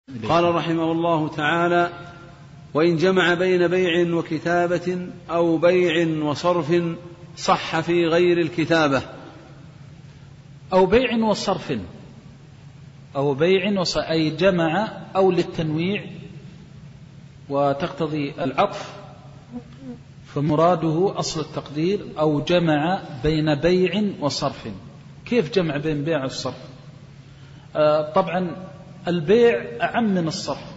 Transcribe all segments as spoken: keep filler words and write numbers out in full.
قال رحمه الله تعالى: وإن جمع بين بيع وكتابة أو بيع وصرف صح في غير الكتابة. أو بيع وصرف أو بيع وصرف أي جمع أو للتنويع وتقتضي العطف، فمراده أصل التقدير أو جمع بين بيع وصرف. كيف جمع بين بيع والصرف؟ آه طبعا البيع أعم من الصرف،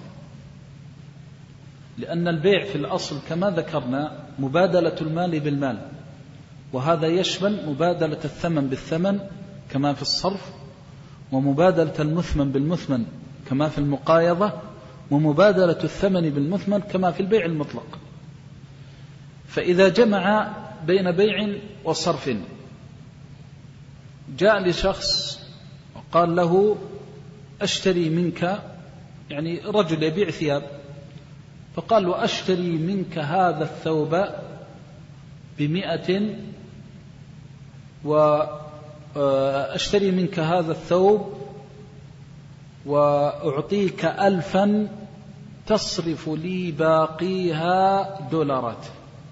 لأن البيع في الأصل كما ذكرنا مبادلة المال بالمال، وهذا يشمل مبادلة الثمن بالثمن كما في الصرف، ومبادلة المثمن بالمثمن كما في المقايضة، ومبادلة الثمن بالمثمن كما في البيع المطلق. فإذا جمع بين بيع وصرف، جاء لشخص وقال له: أشتري منك، يعني رجل يبيع ثياب، فقال له: أشتري منك هذا الثوب بمئة، وأشتري منك هذا الثوب وأعطيك ألفا تصرف لي باقيها دولارات.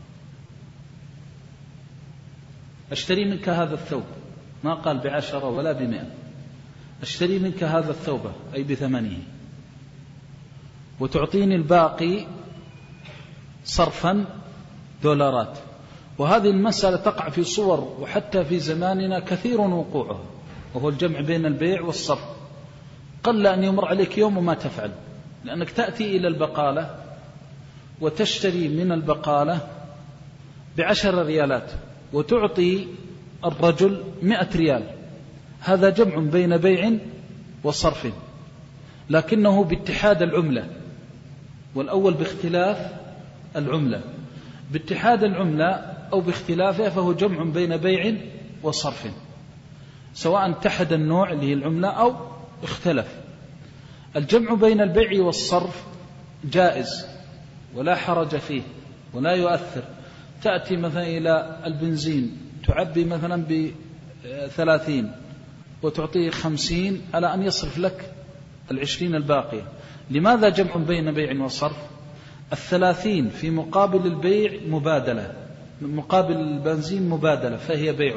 أشتري منك هذا الثوب، ما قال بعشرة ولا بمئة، أشتري منك هذا الثوب أي بثمنه، وتعطيني الباقي صرفا دولارات. وهذه المسألة تقع في صور وحتى في زماننا كثير وقوعها، وهو الجمع بين البيع والصرف. قل أن يمر عليك يوم وما تفعل، لأنك تأتي إلى البقالة وتشتري من البقالة بعشر ريالات وتعطي الرجل مئة ريال. هذا جمع بين بيع وصرف، لكنه باتحاد العملة، والأول باختلاف العملة. باتحاد العملة أو باختلافه فهو جمع بين بيع وصرف، سواء اتحد النوع اللي هي العملة أو اختلف. الجمع بين البيع والصرف جائز ولا حرج فيه ولا يؤثر. تأتي مثلا إلى البنزين تعبي مثلا بثلاثين وتعطيه خمسين على أن يصرف لك العشرين الباقية. لماذا جمع بين بيع وصرف؟ الثلاثين في مقابل البيع مبادلة، مقابل البنزين مبادلة، فهي بيع.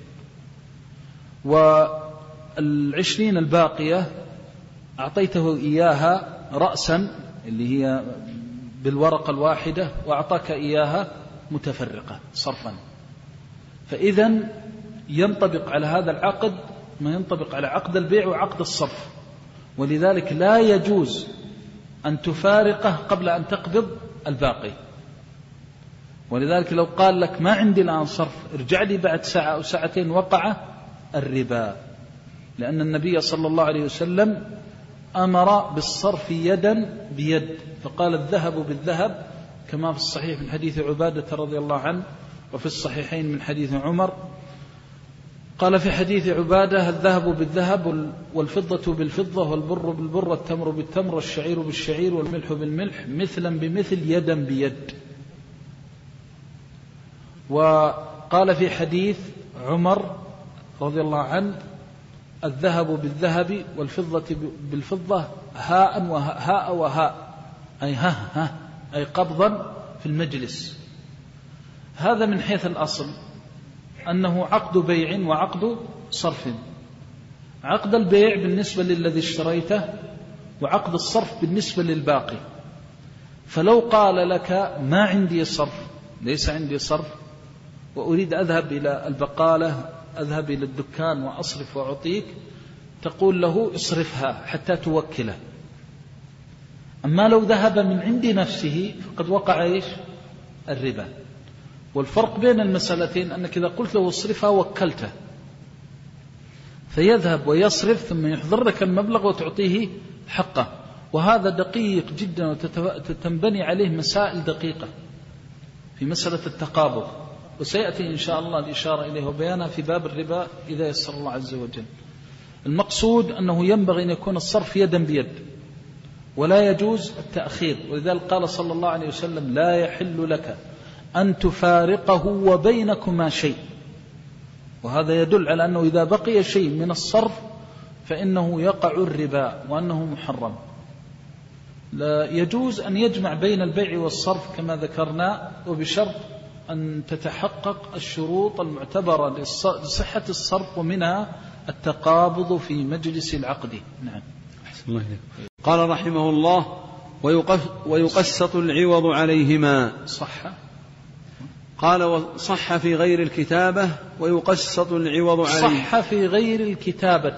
والعشرين الباقية أعطيته إياها رأسا اللي هي بالورقة الواحدة، وأعطاك إياها متفرقة صرفا. فإذن ينطبق على هذا العقد ما ينطبق على عقد البيع وعقد الصرف، ولذلك لا يجوز أن تفارقه قبل أن تقبض الباقي. ولذلك لو قال لك: ما عندي الآن صرف، ارجع لي بعد ساعة أو ساعتين، وقع الربا، لأن النبي صلى الله عليه وسلم أمر بالصرف يدا بيد، فقال: الذهب بالذهب، كما في الصحيح من حديث عبادة رضي الله عنه، وفي الصحيحين من حديث عمر. قال في حديث عبادة: الذهب بالذهب والفضة بالفضة والبر بالبر والتمر بالتمر والشعير بالشعير والملح بالملح مثلا بمثل يدا بيد. وقال في حديث عمر رضي الله عنه: الذهب بالذهب والفضة بالفضة هاء وهاء وهاء، أي ها ها أي قبضا في المجلس. هذا من حيث الأصل أنه عقد بيع وعقد صرف. عقد البيع بالنسبة للذي اشتريته، وعقد الصرف بالنسبة للباقي. فلو قال لك: ما عندي صرف، ليس عندي صرف، وأريد أذهب إلى البقالة، أذهب إلى الدكان وأصرف وأعطيك، تقول له: اصرفها حتى توكله. أما لو ذهب من عند نفسه فقد وقع إيش؟ الربا. والفرق بين المسألتين أنك إذا قلت له اصرفها وكلته، فيذهب ويصرف ثم يحضر لك المبلغ وتعطيه حقه، وهذا دقيق جدا وتنبني عليه مسائل دقيقة في مسألة التقابض، وسيأتي إن شاء الله الإشارة إليه وبيانها في باب الربا إذا يسر الله عز وجل. المقصود أنه ينبغي أن يكون الصرف يدا بيد، ولا يجوز التأخير. ولذلك قال صلى الله عليه وسلم: لا يحل لك أن تفارقه وبينكما شيء. وهذا يدل على أنه إذا بقي شيء من الصرف فإنه يقع الربا وأنه محرم. لا يجوز أن يجمع بين البيع والصرف كما ذكرنا، وبشرط أن تتحقق الشروط المعتبرة لصحة الصرف، ومنها التقابض في مجلس العقد. نعم. أحسن الله إليك. قال رحمه الله: ويقسط العوض عليهما. صح. قال: وصح في غير الكتابة ويقسط العوض عليه. صح في غير الكتابة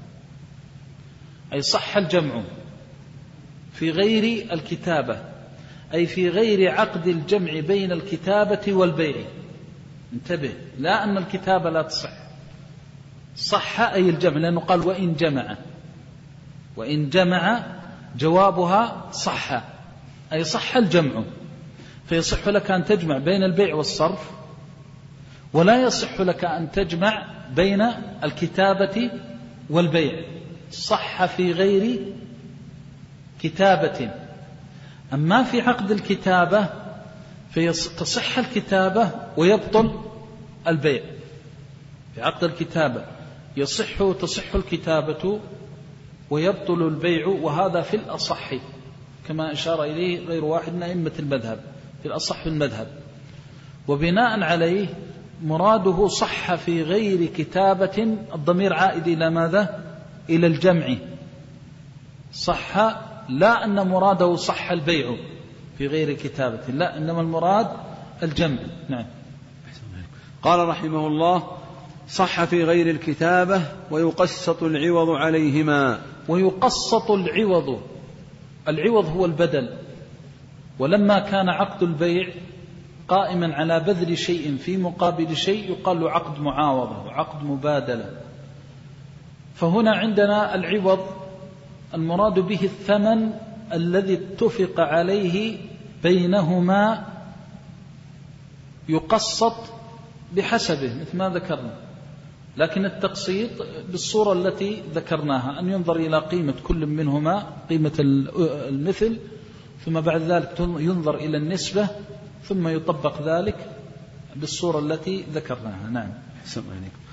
أي صح الجمع في غير الكتابة، أي في غير عقد الجمع بين الكتابة والبيع. انتبه، لا أن الكتابة لا تصح، صح أي الجمع، لأنه قال وإن جمع، وإن جمع جوابها صح أي صح الجمع، فيصح لك أن تجمع بين البيع والصرف، ولا يصح لك أن تجمع بين الكتابة والبيع. صح في غير كتابة. أما في عقد الكتابة فتصح الكتابة ويبطل البيع. في عقد الكتابة يصح تصح الكتابة ويبطل البيع، وهذا في الأصح كما أشار إليه غير واحد من أئمة المذهب، في الأصح المذهب. وبناء عليه مراده صح في غير كتابة، الضمير عائد إلى ماذا؟ إلى الجمع. صح، لا أن مراده صح البيع في غير كتابة، لا، إنما المراد الجمع. نعم. قال رحمه الله: صح في غير الكتابة ويقسط العوض عليهما. ويقسط العوض، العوض هو البدل، ولما كان عقد البيع قائما على بذل شيء في مقابل شيء يقال له عقد معاوضة وعقد مبادلة. فهنا عندنا العوض المراد به الثمن الذي اتفق عليه بينهما، يقسط بحسبه مثل ما ذكرنا، لكن التقسيط بالصورة التي ذكرناها، أن ينظر إلى قيمة كل منهما، قيمة المثل، ثم بعد ذلك ينظر إلى النسبة، ثم يطبق ذلك بالصورة التي ذكرناها. نعم. أحسن عليكم.